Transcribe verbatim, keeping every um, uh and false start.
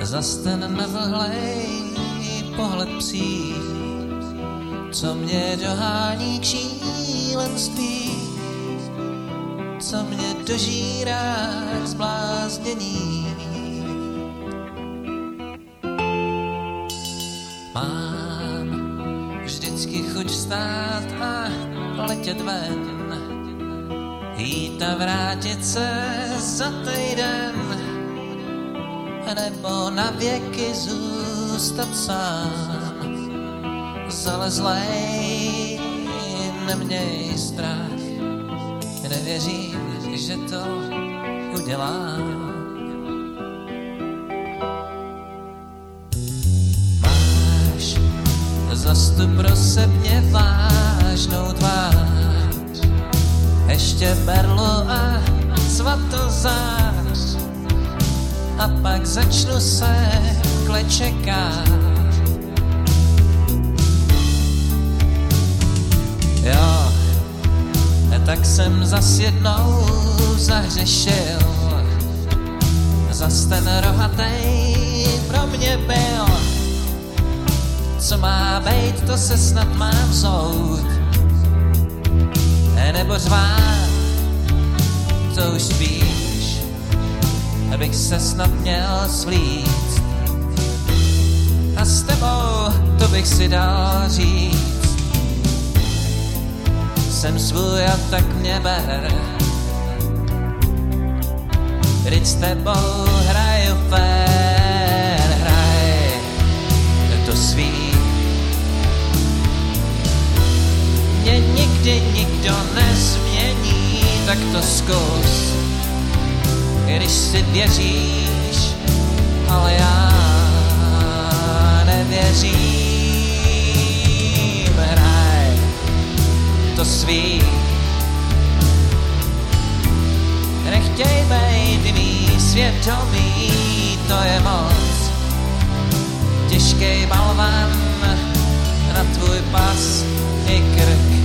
zas ten nevlhlej pohled psí, co mě dohání k šílenství, co mě dožírá k zbláznění. Mám vždycky chuť vstát a letět ven, jít a vrátit se za týden, nebo na věky zůstat sám. Zalezlej, neměj strach, nevěřím, že to udělám. Máš zastuprosebně vážnou tvář, ještě berlo a svatozář, a pak začnu se klečekat. Jo, tak jsem zas jednou zahřešil, zas ten rohatej pro mě byl. Co má bejt, to se snad mám vzout, nebo řvát, to už spíš, abych se snad měl svlít. A s tebou to bych si dal říct. Jsem svůj a tak mě ber, vždyť s tebou hraju fér, hraj to svý. Mě nikdy nikdo nezmění, tak to zkus, když si věříš, ale já nevěřím. Hraj to svý, nechtěj bejt jiný svědomí, to je moc těžkej balvan na tvůj pas i krk.